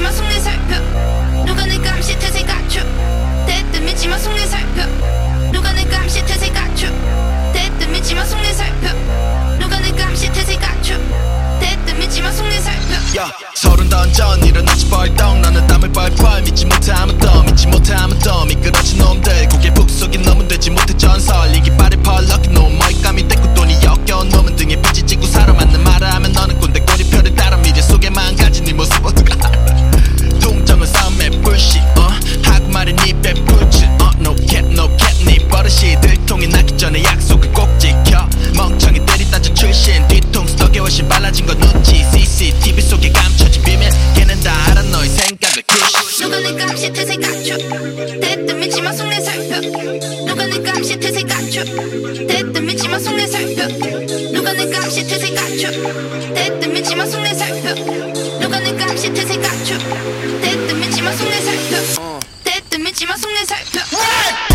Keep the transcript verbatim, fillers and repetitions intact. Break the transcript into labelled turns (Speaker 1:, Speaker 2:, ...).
Speaker 1: 믿지마 속내 살펴 누가 내 감시 태세 갖춰 대뜸 믿지마 속내 살펴 누가 내 감시 태세 갖춰 대뜸 믿지마 속내 살펴 누가 내 감시 태세 갖춰 대뜸 믿지마 속내 살펴
Speaker 2: 야 서른 던전 일어나지 벌떡 너는 땀을 뻘뻘 믿지 못하면 더 믿지 못하면 더 미끄러진 놈들 고개 북속인 놈은 되지 못해 전설 이 깃발이 펄럭인 놈 머리감이 떼고 돈이 역겨운 놈은 등에 빚이 찍고 살아 맞는 말을 하면 너는 꼰대 꼬리표를 따라 미래 속에만 가진 네 모습 어떡 알아 동정은 싸움의 불씨 어 하고 말은 입에 붙여 어 no cap no cap 네 버릇이 들통이 나기 전에 약속을 꼭 지켜 멍청이 때리따져 출신 뒤통수 덕에 훨씬 빨라진 건 눈치 씨씨티비 속에 감춰진 비밀 걔는 다 알아 너의 생각을 키시
Speaker 1: 누가 내 감시 태세 갖춰 대뜸 믿지마 속내 살펴 누가 내 감시 태세 갖춰 대뜸 믿지마 속내 살펴 누가 내 감시 태세 갖춰 대뜸 믿지마 속내 살펴 누가 내 감시 태세 갖춰 대뜸 믿지마 속내 살펴 대뜸 믿지마 속내 살펴